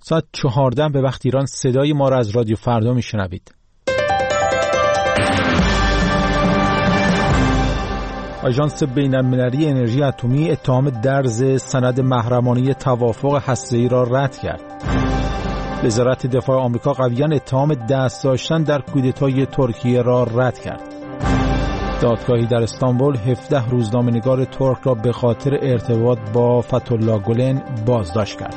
ساعت 14 به وقت ایران صدای ما را از رادیو فردا میشنوید. آژانس بین‌المللی انرژی اتمی اتهام درز سند محرمانه توافق هسته‌ای را رد کرد. وزارت دفاع آمریکا قویاً اتهام دست داشتن در کودتای ترکیه را رد کرد. دادگاهی در استانبول 17 روزنامه‌نگار ترک را به خاطر ارتباط با فتح‌الله گلن بازداشت کرد.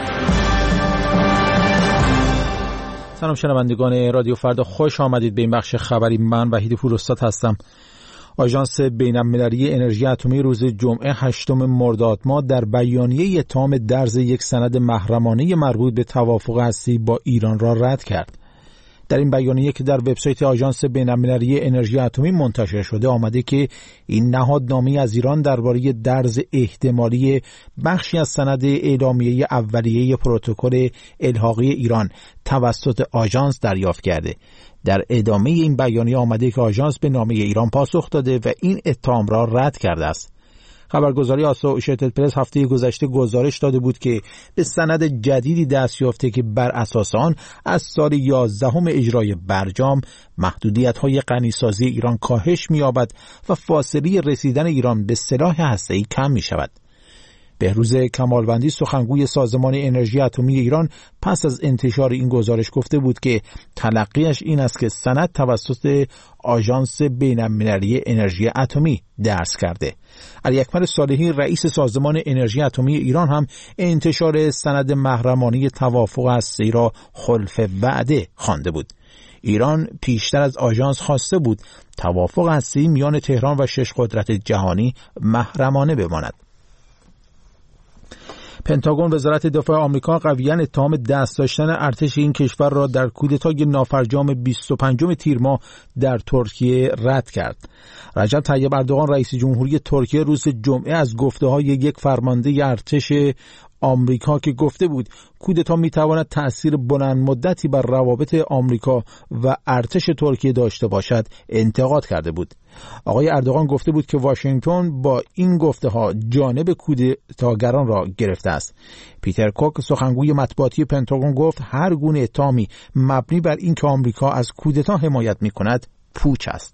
سلام شنوندگان رادیو فردا، خوش آمدید به این بخش خبری. من وحید پوراستاد هستم. آژانس بین‌المللی انرژی اتمی روز جمعه 8 مرداد ماه در بیانیه اتهام درز یک سند محرمانه مربوط به توافق هسته‌ای با ایران را رد کرد. در این بیانیه که در وبسایت آژانس بین‌المللی انرژی اتمی منتشر شده آمده که این نهادنامه از ایران درباره درز احتمالی بخشی از سند اعلامیه اولیه پروتکل الحاقی ایران توسط آژانس دریافت کرده. در ادامه این بیانیه آمده که آژانس به نامه ایران پاسخ داده و این اتهام را رد کرده است. خبرگزاری آسوشیتد پرس هفته گذشته گزارش داده بود که به سند جدیدی دست یافته که بر اساس آن از سال 11 اجرای برجام محدودیت‌های غنیسازی ایران کاهش می‌یابد و فاصله رسیدن ایران به سلاح هسته‌ای کم می‌شود. بهروز کمالوندی سخنگوی سازمان انرژی اتمی ایران پس از انتشار این گزارش گفته بود که تلقیش این است که سند توسط آژانس بین‌المللی انرژی اتمی درز کرده. علی اکبر صالحی رئیس سازمان انرژی اتمی ایران هم انتشار سند محرمانه توافق هسته‌ای را خلف وعده خوانده بود. ایران پیشتر از آژانس خواسته بود توافق هسته‌ای میان تهران و 6 قدرت جهانی محرمانه بماند. پنتاگون وزارت دفاع آمریکا قویاً اتهام دست داشتن ارتش این کشور را در کودتای نافرجام 25 تیر ماه در ترکیه رد کرد. رجب طیب اردوغان رئیس جمهوری ترکیه روز جمعه از گفته‌های یک فرمانده ارتش آمریکا که گفته بود کودتا میتواند تأثیر بلند مدتی بر روابط آمریکا و ارتش ترکیه داشته باشد انتقاد کرده بود. آقای اردوغان گفته بود که واشنگتن با این گفته‌ها جانب کودتاگران را گرفته است. پیتر کوک سخنگوی مطبوعاتی پنتاگون گفت هر گونه اتهامی مبنی بر اینکه آمریکا از کودتا حمایت می‌کند پوچ است.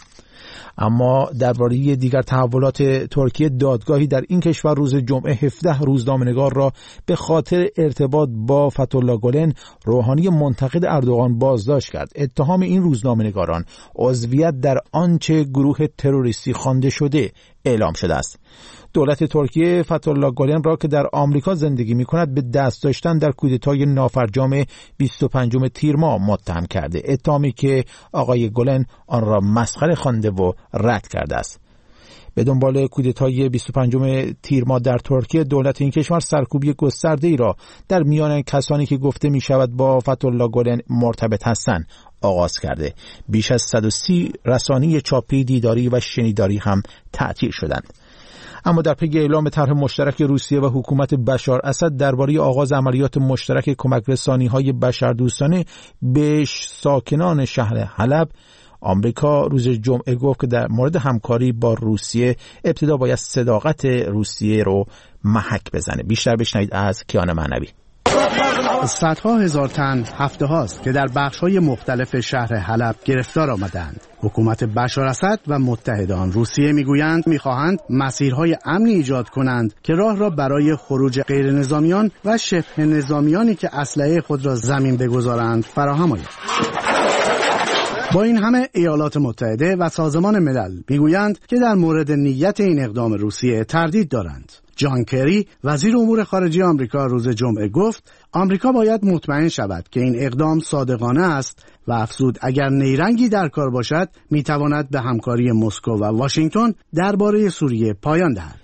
اما درباره دیگر تحولات ترکیه دادگاهی در این کشور روز جمعه 17 روزنامه‌نگار را به خاطر ارتباط با فتح‌الله گلن روحانی منتقد اردوغان بازداشت کرد. اتهام این روزنامه‌نگاران عضویت در آنچه گروه تروریستی خوانده شده اعلام شده است. دولت ترکیه فتح‌الله گلن را که در آمریکا زندگی می‌کند به دست داشتن در کودتای نافرجام 25 تیر ماه متهم کرده. اتهامی که آقای گلن آن را مسخره خوانده و رد کرده است. به دنبال کودتای 25 تیر ماه در ترکیه دولت این کشور سرکوبی گسترده‌ای را در میان کسانی که گفته می‌شود با فتح‌الله گلن مرتبط هستند آغاز کرده. بیش از 130 رسانه چاپی، دیداری و شنیداری هم تعطیل شدند. اما در پی اعلام طرح مشترک روسیه و حکومت بشار اسد درباره آغاز عملیات مشترک کمک رسانی‌های بشردوستانه به ساکنان شهر حلب، آمریکا روز جمعه گفت که در مورد همکاری با روسیه ابتدا باید صداقت روسیه رو محک بزنه. بیشتر بشنوید از کیان معنوی. صدها هزار تن هفته هاست که در بخش‌های مختلف شهر حلب گرفتار آمدند. حکومت بشار اسد و متحدان روسیه میگویند میخواهند مسیرهای امنی ایجاد کنند که راه را برای خروج غیر نظامیان و شبه نظامیانی که اسلحه خود را زمین بگذارند فراهم آید. با این همه ایالات متحده و سازمان ملل میگویند که در مورد نیت این اقدام روسیه تردید دارند. جان کری وزیر امور خارجه آمریکا روز جمعه گفت آمریکا باید مطمئن شود که این اقدام صادقانه است و افزود اگر نیرنگی در کار باشد میتواند به همکاری مسکو و واشنگتن درباره سوریه پایان دهد.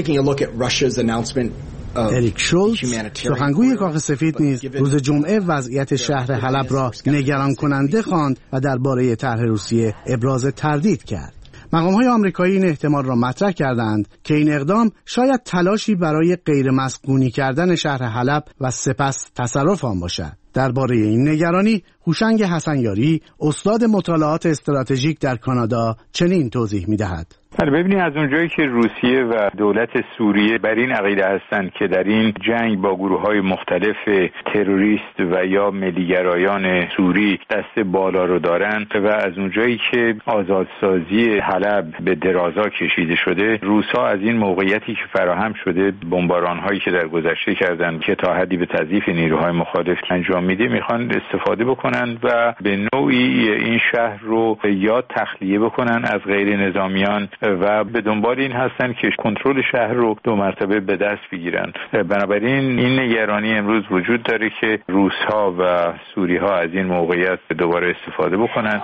اریک شولتز سخنگوی کاخ سفید نیز روز جمعه وضعیت شهر حلب را نگران کننده خواند و درباره طرح روسیه ابراز تردید کرد. مقام‌های آمریکایی این احتمال را مطرح کردند که این اقدام شاید تلاشی برای غیر مسکونی کردن شهر حلب و سپس تصرف آن باشد. درباره این نگرانی هوشنگ حسنیاری، استاد مطالعات استراتژیک در کانادا، چنین توضیح می‌دهد. ببینید، از اونجایی که روسیه و دولت سوریه بر این عقیده هستند که در این جنگ با گروه‌های مختلف تروریست و یا ملیگرایان سوری دست بالا رو دارند و از اونجایی که آزادسازی حلب به درازا کشیده شده، روس‌ها از این موقعیتی که فراهم شده، بمباران‌هایی که در گذشته کردند که تا حدی به تضعیف نیروهای مخالف انجام میده، میخوان استفاده بکنن و به نوعی این شهر رو یا تخلیه بکنن از غیر نظامیان و به دنبال این هستن که کنترل شهر رو 2 مرتبه به دست بگیرن. بنابراین این نگرانی امروز وجود داره که روس‌ها و سوری‌ها از این موقعیت دوباره استفاده بکنن.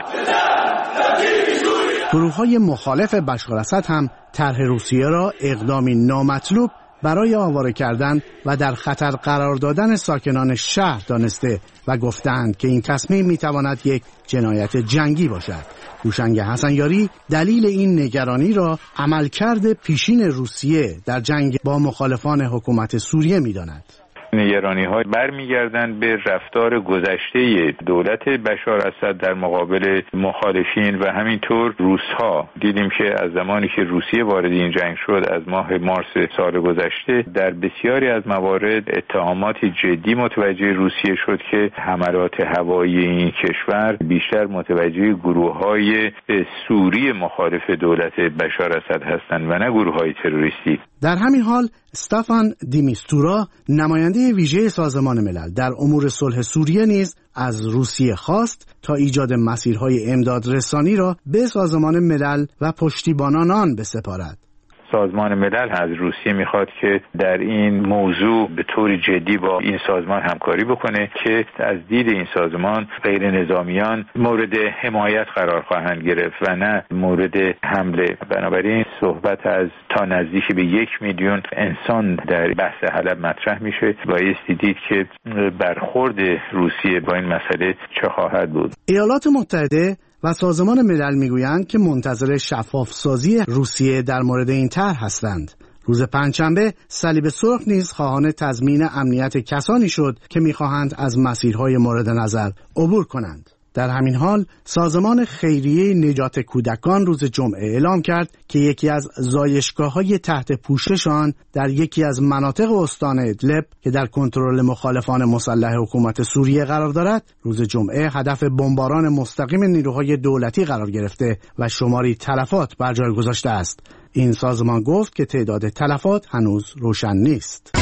گروه‌های مخالف بشار اسد هم طرح روسیه را اقدامی نامطلوب برای آواره کردن و در خطر قرار دادن ساکنان شهر دانسته و گفتند که این تصمیم میتواند یک جنایت جنگی باشد. هوشنگ حسنیاری دلیل این نگرانی را عملکرد پیشین روسیه در جنگ با مخالفان حکومت سوریه میداند. نگرانی‌ها برمیگردند به رفتار گذشته دولت بشار اسد در مقابل مخالفین و همینطور روس‌ها. دیدیم که از زمانی که روسیه وارد این جنگ شد از ماه مارس سال گذشته، در بسیاری از موارد اتهامات جدی متوجه روسیه شد که حملات هوایی این کشور بیشتر متوجه گروه‌های سوری مخالف دولت بشار اسد هستند و نه گروه‌های تروریستی. در همین حال استفان دیمیستورا، نماینده ویژه سازمان ملل در امور صلح سوریه، نیز از روسیه خواست تا ایجاد مسیرهای امداد رسانی را به سازمان ملل و پشتیبانان آن بسپارد. سازمان ملل از روسیه میخواد که در این موضوع به طور جدی با این سازمان همکاری بکنه که از دید این سازمان غیر نظامیان مورد حمایت قرار خواهند گرفت و نه مورد حمله. بنابراین صحبت از تا نزدیک به 1 میلیون انسان در بحث حلب مطرح میشه. بایستی دید که برخورد روسیه با این مسئله چه خواهد بود. ایالات متحده و سازمان ملل میگویند که منتظر شفافسازی روسیه در مورد این طرح هستند. روز پنجشنبه صلیب سرخ نیز خواهان تضمین امنیت کسانی شد که میخواهند از مسیرهای مورد نظر عبور کنند. در همین حال سازمان خیریه نجات کودکان روز جمعه اعلام کرد که یکی از زایشگاه‌های تحت پوشش آن در یکی از مناطق استان ادلب که در کنترل مخالفان مسلح حکومت سوریه قرار دارد، روز جمعه هدف بمباران مستقیم نیروهای دولتی قرار گرفته و شماری تلفات بر جای گذاشته است. این سازمان گفت که تعداد تلفات هنوز روشن نیست.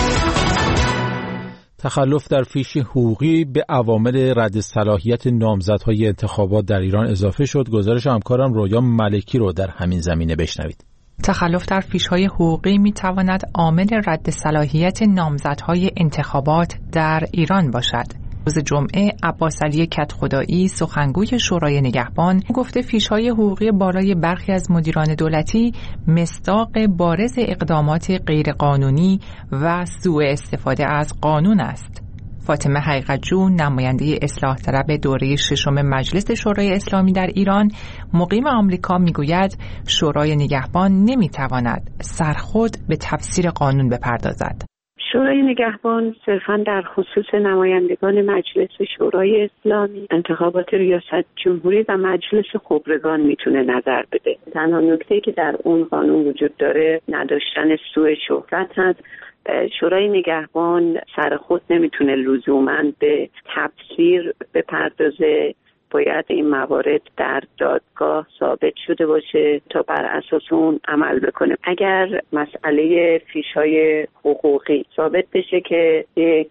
تخلف در فیش حقوقی به عوامل رد صلاحیت نامزدهای انتخابات در ایران اضافه شد. گزارش همکارم رویا ملکی رو در همین زمینه بشنوید. تخلف در فیش‌های حقوقی می‌تواند عامل رد صلاحیت نامزدهای انتخابات در ایران باشد. روز جمعه عباس علی کدخدایی، سخنگوی شورای نگهبان، گفته فیش‌های حقوقی بالای برخی از مدیران دولتی مصداق بارز اقدامات غیرقانونی و سوء استفاده از قانون است. فاطمه حقیقت‌جو، نماینده اصلاح طلب دوره 6 مجلس شورای اسلامی در ایران، مقیم آمریکا، میگوید شورای نگهبان نمیتواند سرخود به تفسیر قانون بپردازد. شورای نگهبان صرفاً در خصوص نمایندگان مجلس شورای اسلامی، انتخابات ریاست جمهوری و مجلس خبرگان میتونه نظر بده. تنها نکته‌ای که در اون قانون وجود داره نداشتن سوء شهرت هست. شورای نگهبان سر خود نمیتونه لزوماً به تفسیر بپردازه. باید این موارد در دادگاه ثابت شده باشه تا بر اساس اون عمل بکنه. اگر مسئله فیش‌های حقوقی ثابت بشه که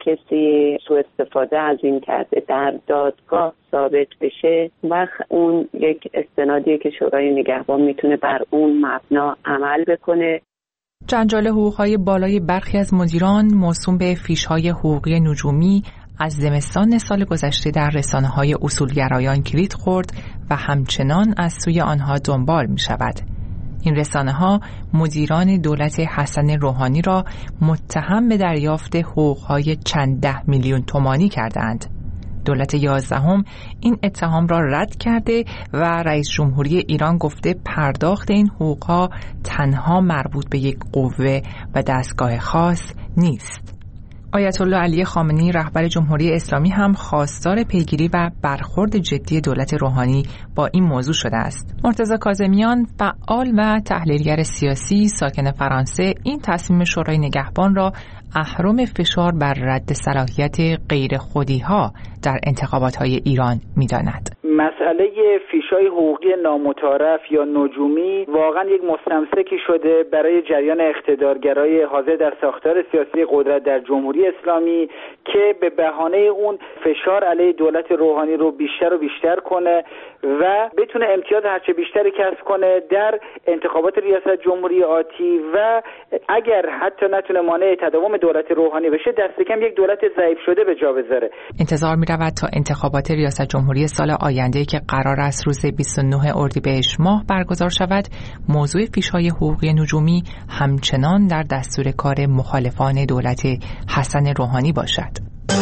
کسی سوء استفاده از این کرده، در دادگاه ثابت بشه، وقت اون یک استنادیه که شورای نگهبان میتونه بر اون مبنا عمل بکنه. جنجال حقوق‌های بالای برخی از مدیران موسوم به فیش‌های حقوقی نجومی از زمستان سال گذشته در رسانه‌های اصولگرایان کلید خورد و همچنان از سوی آنها دنبال می‌شود. این رسانه‌ها مدیران دولت حسن روحانی را متهم به دریافت حقوق‌های چند ده میلیون تومانی کردند. دولت 11 این اتهام را رد کرده و رئیس جمهوری ایران گفته پرداخت این حقوق‌ها تنها مربوط به یک قوه و دستگاه خاص نیست. آیت الله علی خامنه‌ای رهبر جمهوری اسلامی هم خواستار پیگیری و برخورد جدی دولت روحانی با این موضوع شده است. مرتضی کاظمیان، فعال و تحلیلگر سیاسی ساکن فرانسه، این تصمیم شورای نگهبان را اهرم فشار بر رد صلاحیت غیر خودی‌ها در انتخابات‌های ایران می‌داند. مسئله فیش‌های حقوقی نامتعارف یا نجومی واقعا یک مستمسکی شده برای جریان اقتدارگرای حاضر در ساختار سیاسی قدرت در جمهوری اسلامی که به بهانه اون فشار علیه دولت روحانی رو بیشتر و بیشتر کنه و بتونه امتیاز هرچه بیشتری کسب کنه در انتخابات ریاست جمهوری آتی و اگر حتی نتونه مانع تداوم دولت روحانی بشه، دست کم یک دولت ضعیف شده به جا بذاره. انتظار می‌رود تا انتخابات ریاست جمهوری سال آینده که قرار است روز 29 اردیبهشت ماه برگزار شود، موضوع فیش‌های حقوقی نجومی همچنان در دستور کار مخالفان دولت حسن روحانی باشد.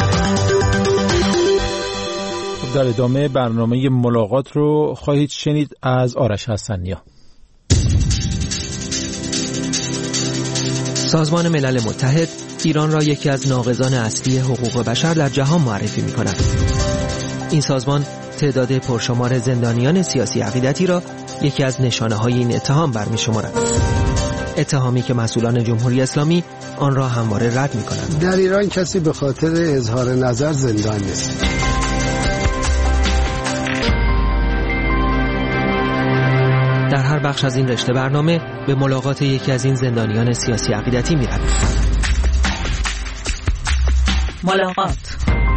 در ادامه برنامه ملاقات رو خواهید شنید از آرش حسنیا. سازمان ملل متحد ایران را یکی از ناقضان اصلی حقوق بشر در جهان معرفی می‌کند. این سازمان تعداد پرشمار زندانیان سیاسی عقیدتی را یکی از نشانه‌های این اتهام برمی‌شمارد. اتهامی که مسئولان جمهوری اسلامی آن را همواره رد می‌کنند. در ایران کسی به خاطر اظهار نظر زندان نیست. در هر بخش از این رشته برنامه به ملاقات یکی از این زندانیان سیاسی عقیدتی می‌رویم. ملاقات.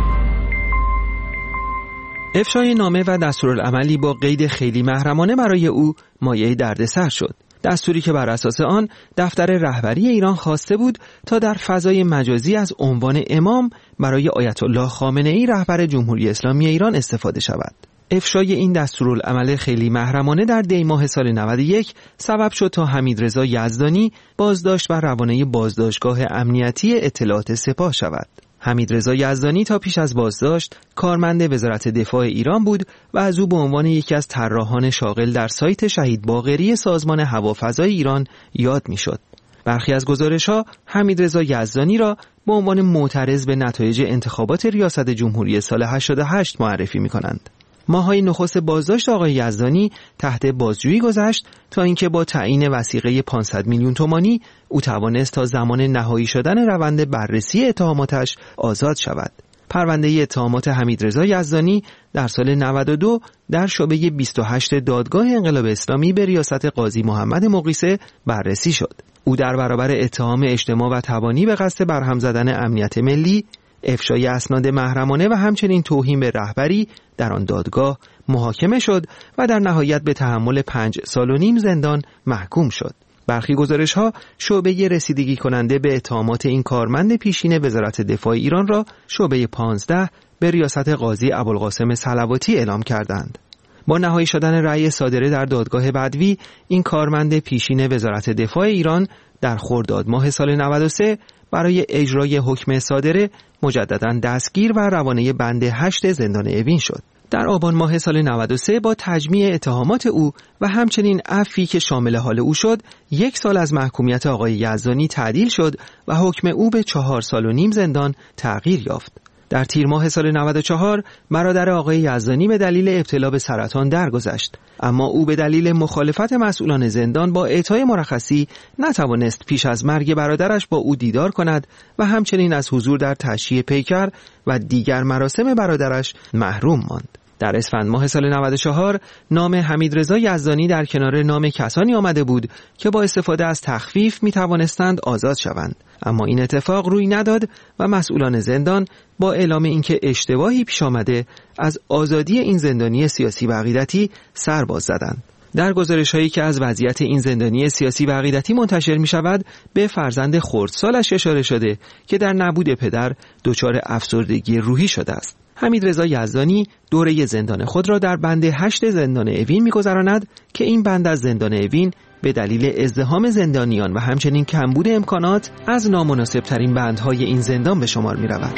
افشای نامه و دستورالعملی با قید خیلی محرمانه برای او مایه دردسر شد. دستوری که بر اساس آن دفتر رهبری ایران خواسته بود تا در فضای مجازی از عنوان امام برای آیت الله خامنه‌ای رهبر جمهوری اسلامی ایران استفاده شود. افشای این دستورالعمل خیلی محرمانه در دی ماه سال 91 سبب شد تا حمیدرضا یزدانی بازداشت و روانه بازداشتگاه امنیتی اطلاعات سپاه شود. حمیدرضا یزدانی تا پیش از بازداشت کارمند وزارت دفاع ایران بود و از او به عنوان یکی از طراحان شاغل در سایت شهید باقری سازمان هوافضای ایران یاد می‌شد. برخی از گزارش‌ها حمیدرضا یزدانی را به عنوان معترض به نتایج انتخابات ریاست جمهوری سال 88 معرفی می‌کنند. ماه‌های نخست بازداشت آقای یزدانی تحت بازجویی گذشت تا اینکه با تعیین وثیقه 500 میلیون تومانی او توانست تا زمان نهایی شدن روند بررسی اتهاماتش آزاد شود. پرونده اتهامات حمیدرضا یزدانی در سال 92 در شعبه 28 دادگاه انقلاب اسلامی به ریاست قاضی محمد مقیسه بررسی شد. او در برابر اتهام اجتماع و تبانی به قصد برهم زدن امنیت ملی، افشای اسناد محرمانه و همچنین توهین به رهبری در آن دادگاه محاکمه شد و در نهایت به تحمل 5 سال و نیم زندان محکوم شد. برخی گزارش‌ها شعبه رسیدگی کننده به اتهامات این کارمند پیشین وزارت دفاع ایران را شعبه 15 به ریاست قاضی ابوالقاسم صلواتی اعلام کردند. با نهایی شدن رأی صادره در دادگاه بدوی، این کارمند پیشین وزارت دفاع ایران در خرداد ماه سال 93 برای اجرای حکم صادره مجدداً دستگیر و روانه بند 8 زندان اوین شد. در آبان ماه سال 93 با تجمیع اتهامات او و همچنین عفوی که شامل حال او شد، 1 سال از محکومیت آقای یزدانی تعدیل شد و حکم او به 4 سال و نیم زندان تغییر یافت. در تیر ماه سال 94 برادر آقای یزدانی به دلیل ابتلا به سرطان درگذشت، اما او به دلیل مخالفت مسئولان زندان با اعطای مرخصی نتوانست پیش از مرگ برادرش با او دیدار کند و همچنین از حضور در تشییع پیکر و دیگر مراسم برادرش محروم ماند. در اسفند ماه سال 94 نام حمیدرضا یزدانی در کنار نام کسانی آمده بود که با استفاده از تخفیف می توانستند آزاد شوند، اما این اتفاق روی نداد و مسئولان زندان با اعلام اینکه اشتباهی پیش آمده از آزادی این زندانی سیاسی و عقیدتی سر باز زدند. در گزارش‌هایی که از وضعیت این زندانی سیاسی و عقیدتی منتشر می‌شود، به فرزند خردسالش اشاره شده که در نبود پدر دچار افسردگی روحی شده است. حمیدرضا یزدانی دوره زندان خود را در بند 8 زندان اوین می‌گذراند که این بند از زندان اوین به دلیل ازدحام زندانیان و همچنین کمبود امکانات از نامناسب‌ترین بندهای این زندان به شمار می‌رود.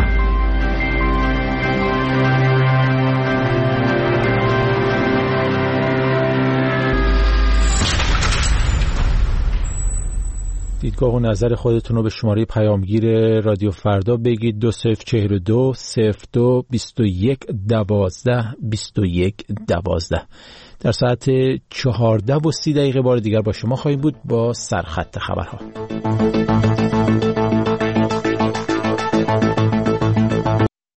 دیدگاه و نظر خودتون رو به شماره پیامگیر رادیو فردا بگید 2042 02 21 12 21 12. در ساعت 14:30 بار دیگر با شما خواهیم بود با سرخط خبرها.